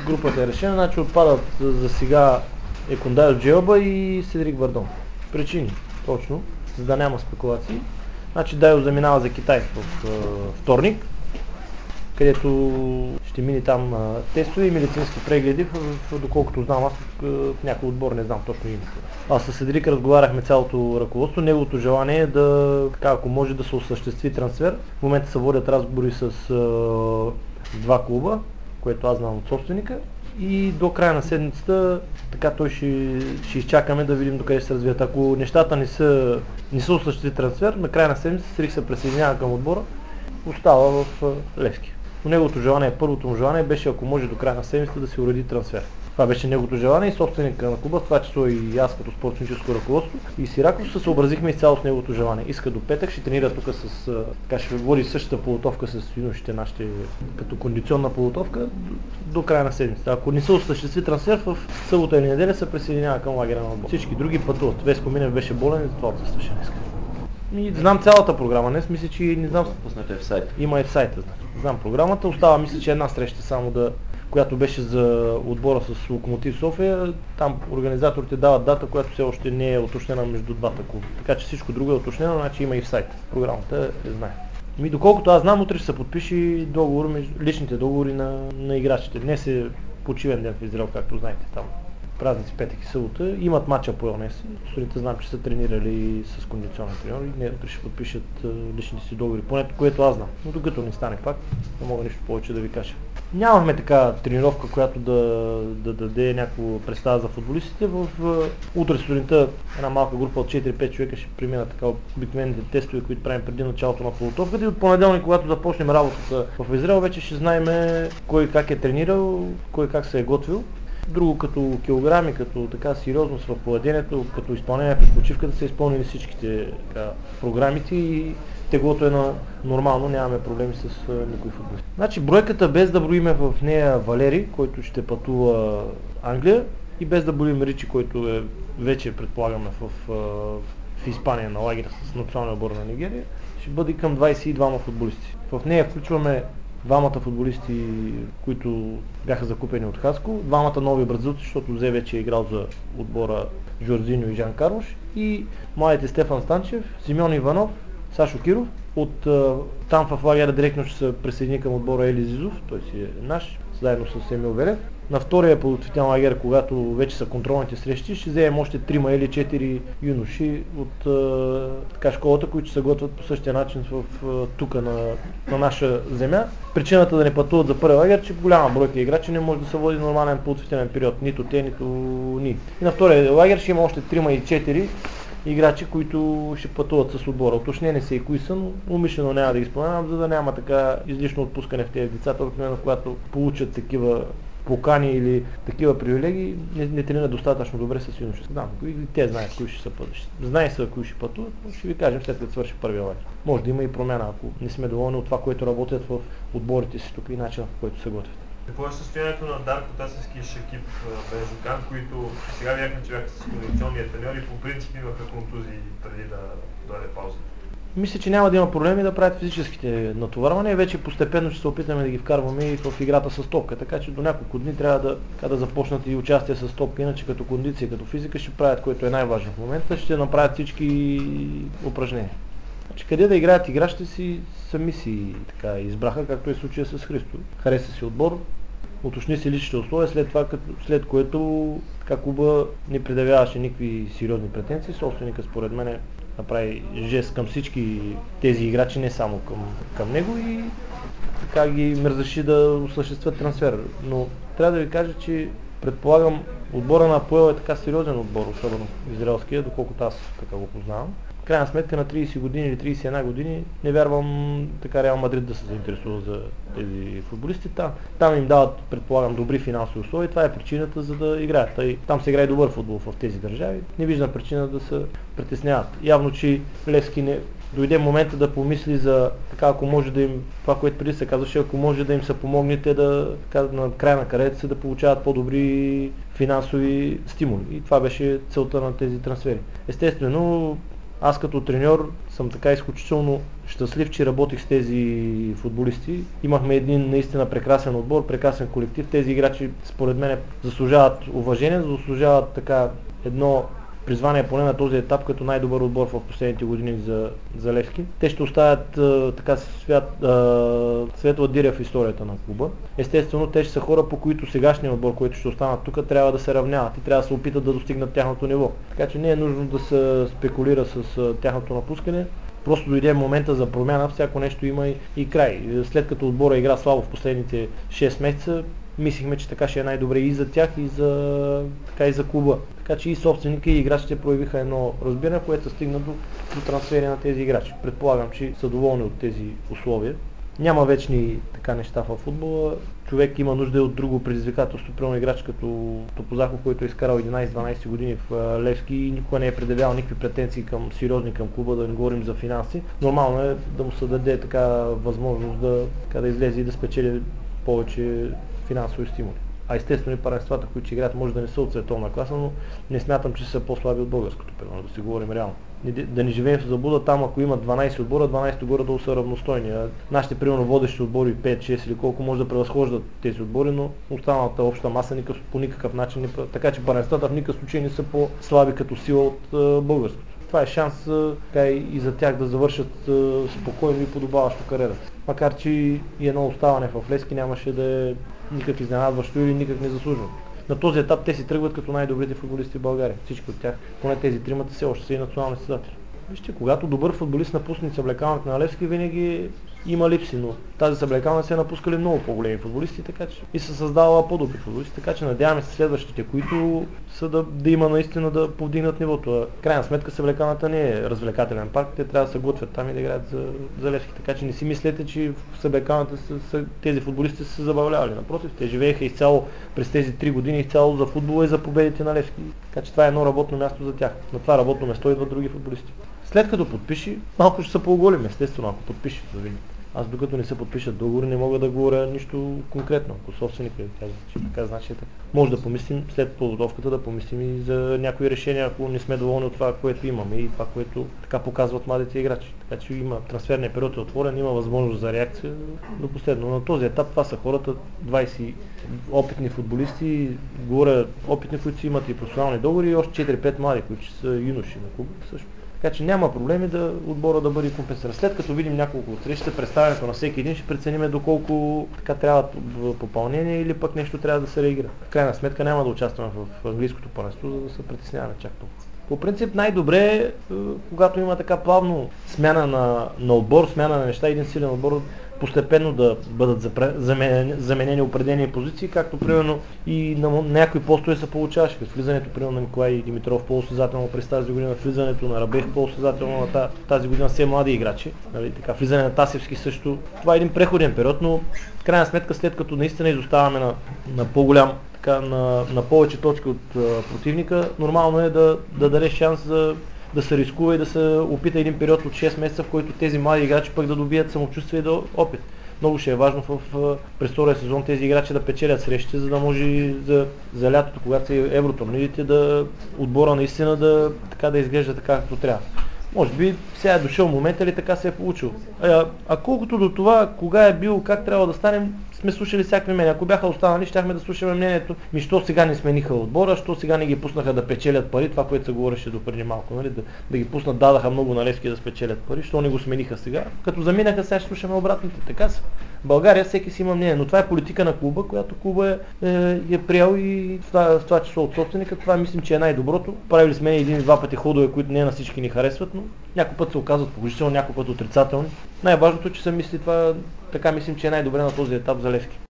групата е решена, значи отпадат за сега Екундай от Джелба и Седрик Вардон. Причини, точно, за да няма спекулации. Значи Дайо заминава за Китай в вторник, където ще мини там тестове и медицински прегледи, доколкото знам аз в някой отбор, не знам точно името. Аз с Седрик разговаряхме цялото ръководство, неговото желание е да, така, ако може да се осъществи трансфер. В момента се водят разговори с два клуба, което аз знам от собственика, и до края на седмицата така той ще изчакаме да видим докъде ще се развият. Ако нещата не са осъществи трансфер, на края на седмицата Седрик се присъединява към отбора, остава в Левски. Но неговото желание, първото му желание беше, ако може до края на седмицата да се уреди трансфер. Това беше неговото желание и собственика на клуба, това число и аз като спортническо ръководство и Сираков се съобразихме изцяло с неговото желание. Иска до петък, ще тренира тук така ще води същата подготовка с юношите нашите, като кондиционна подготовка до края на седмицата. Ако не се осъществи трансфер, в събота или неделя се присъединява към лагера на отбор. Всички други пътуват. Веско Минев беше болен и това отсъстваше днес. И знам цялата програма днес, мисля, че не знам. Пуснете в сайта. Има и в сайта, значи. Знам програмата, остава мисля, че една среща само която беше за отбора с Локомотив София. Там организаторите дават дата, която все още не е уточнена между двата клуба. Така че всичко друго е уточнено, значи има и в сайта. Програмата знае. Доколкото аз знам, утре ще се подпиши договор, личните договори на играчите. Днес е почивен ден в Израел, както знаете там. Празници, петък и събота, имат матча по ЛНС. Студентите знам, че са тренирали с кондиционен треньор и не ще подпишат личните си договори, поне което аз знам. Но докато не стане факт, не мога нищо повече да ви кажа. Нямахме така тренировка, която да даде някаква представа за футболистите. Утре сутринта една малка група от 4-5 човека ще преминат така обикновените тестове, които правим преди началото на подготовката и от понеделник, когато започнем работата в Израел, вече ще знаем кой как е тренирал, кой как се е готвил. Друго като килограми, като така сериозност в поведението, като изпълнение през почивката са изпълнили всичките програмите и теглото е нормално, нямаме проблеми с никой футболист. Значи бройката без да броиме в нея Валери, който ще пътува Англия и без да броим Ричи, който е вече предполагаме в Испания на лагер с националния отбор на Нигерия, ще бъде към 22 футболисти. В нея включваме двамата футболисти, които бяха закупени от Хаско, двамата нови бразилци, защото Зе вече е играл за отбора Жорзиньо и Жан Карлош, и младите Стефан Станчев, Симеон Иванов, Сашо Киров. Там в лагера директно ще се присъедини към отбора Ели Зизов, той си е наш, заедно с Емил Велев. На втория подготвителен лагер, когато вече са контролните срещи, ще вземем още 3 или 4 юноши от школата, които се готвят по същия начин тук на наша земя. Причината да не пътуват за първи лагер, че голяма бройка играчи не може да се води нормален подготвителен период, нито те, нито ни. И на втория лагер ще има още 3 и 4 играчи, които ще пътуват с отбора. Уточнени са и кои са, но умишлено няма да ги споменавам, за да няма така излишно отпускане в тези децата, обикновено когато получат такива покани или такива привилегии, не тренират достатъчно добре с юношеска. Да, те знаят кои ще са пътуват. Знае са кои ще пътуват, но ще ви кажем след като свърши първия лагер. Може да има и промяна, ако не сме доволни от това, което работят в отборите си тук и начинът, по който се готвят. Какво е състоянието на Дарко Тасевски и Шакип Бензокан, които сега бяхме, че бяха с кондиционния треньор и по принцип имаха контузии преди да дойде паузата? Мисля, че няма да има проблеми да правят физическите натоварвания. Вече постепенно ще се опитаме да ги вкарваме и в играта с топка, така че до няколко дни трябва да започнат и участие с топка, иначе като кондиция, като физика ще правят, което е най-важно в момента, ще направят всички упражнения. Значи, къде да играят играчите си, сами си така избраха, както е случая с Христо. Хареса си отбор, уточни си личните условия, след което клуба не предявяваше никакви сериозни претенции. Собственика според мен направи жест към всички тези играчи, не само към него, и така ги разреши да осъществят трансфер. Но трябва да ви кажа, че предполагам отбора на Апоел е така сериозен отбор, особено израелския, доколкото аз така го познавам. В крайна сметка на 30 години или 31 години не вярвам така Реал Мадрид да се заинтересува за тези футболисти. Там им дават, предполагам, добри финансови условия. Това е причината за да играят. Там се играе добър футбол в тези държави. Не виждам причина да се притесняват. Явно, че Левски не дойде момента да помисли за така, ако може да им, това, което преди се казваше, ако може да им се помогнете на края на кариерата да получават по-добри финансови стимули. И това беше целта на тези трансфери. Естествено, аз като треньор съм така изключително щастлив, че работих с тези футболисти. Имахме един наистина прекрасен отбор, прекрасен колектив. Тези играчи според мен заслужават уважение, заслужават така едно призвание поне на този етап като най-добър отбор в последните години за Левски. Те ще оставят така светла диря в историята на клуба. Естествено, те ще са хора, по които сегашният отбор, който ще останат тук, трябва да се равняват и трябва да се опитат да достигнат тяхното ниво. Така че не е нужно да се спекулира с тяхното напускане. Просто дойде момента за промяна, всяко нещо има и край. След като отбора игра слабо в последните 6 месеца, мислихме, че така ще е най-добре и за тях, и за клуба. Така че и собственика, и играчите проявиха едно разбиране, което стигна до трансфери на тези играчи. Предполагам, че са доволни от тези условия. Няма вечни така неща в футбола. Човек има нужда от друго предизвикателство, примерно играч като Топозаков, който е изкарал 11-12 години в Левски и никога не е предявявал никакви претенции сериозни към клуба, да не говорим за финанси. Нормално е да му се даде така възможност да излезе и да спечели повече финансови стимули. А естествено и първенствата, които играят, може да не са от световна класа, но не смятам, че са по-слаби от българското, примерно, да си говорим реално. Да не живеем в заблуда, там ако има 12 отбора, 12 горе-долу са равностойни. Нашите, примерно, водещи отбори 5-6 или колко може да превъзхождат тези отбори, но останалата обща маса по никакъв начин не прави. Така че първенствата в никакъв случай не са по-слаби като сила от българското. Това е шанс и за тях да завършат спокойно и подобаващо кариерата. Макар че и едно оставане в Левски нямаше да е никак изненадващо или никак незаслужено. На този етап те си тръгват като най-добрите футболисти в България. Всички от тях, поне тези тримата, все още са и национални състезатели. Вижте, когато добър футболист напусне съблекалната на Левски, винаги има липси, но тази съблекална се е напускали много по-големи футболисти, така че и се създава по-добри футболисти, така че надяваме се следващите, които са да има наистина да повдигнат нивото. Крайна сметка съблекалната не е развлекателен парк, те трябва да се готвят там и да играят за Левски, така че не си мислете, че в съблекалната тези футболисти са се забавлявали. Напротив, те живееха изцяло през тези 3 години изцяло за футбола и за победите на Левски, така че това е едно работно място за тях. На това работно място идват други футболисти. След като подпиши, малко ще се пооголим, естествено, ако подпиши, да видим. Аз докато не се подпишат договори, не мога да говоря нищо конкретно. Ако собственика ви казва, че така, значи така. Може да помислим след подготовката, да помислим и за някои решения, ако не сме доволни от това, което имаме и това, което така показват младите играчи. Така че има трансферния период е отворен, има възможност за реакция до последно. На този етап това са хората, 20 опитни футболисти, говоря опитни, които си имат и професионални договори и още 4-5 млади, които са юноши на клуба също. Така че няма проблеми отбора да бъде компенсиран. След като видим няколко от срещите, представянето на всеки един ще прецениме доколко така трябва попълнение или пък нещо трябва да се реагира. В крайна сметка няма да участваме в английското първенство, за да се притесняваме чак толкова. По принцип най-добре е, когато има така плавно смяна на отбор, смяна на неща, един силен отбор, постепенно да бъдат заменени определени позиции, както примерно и на някои постове се получаваше. Влизането примерно на Николай Димитров полусъзнателно през тази година, влизането на Рабех полусъзнателно на тази година все млади играчи, нали, така, влизане на Тасевски също. Това е един преходен период, но в крайна сметка след като наистина изоставаме на по-голям, така, на повече точки от противника, нормално е да даде шанс да се рискува и да се опита един период от 6 месеца, в който тези млади играчи пък да добият самочувствие и опит. Много ще е важно през втория сезон тези играчи да печелят срещи, за да може за лятото, когато са евротурнирите, отбора наистина да изглежда така, както трябва. Може би сега е дошъл момент или така се е получил. А колкото до това, кога е бил, как трябва да станем, сме слушали всякакви мнения. Ако бяха останали, щяхме да слушаме мнението, що сега не смениха отбора, що сега не ги пуснаха да печелят пари, това, което се говореше до преди малко, нали? Да ги пуснат, дадаха много на Левски да спечелят пари, що не го смениха сега. Като заминаха, сега ще слушаме обратните. Така са. В България всеки си има мнение, но това е политика на клуба, която клуба е приел и в това число от собственика. Това мислим, че е най-доброто. Правили сме един-два пъти ходове, които не на всички ни харесват, но някой път се оказват положително, някой път отрицателни. Най-важното е, че се мисли това, така мислим, че е най-добре на този етап за Левски.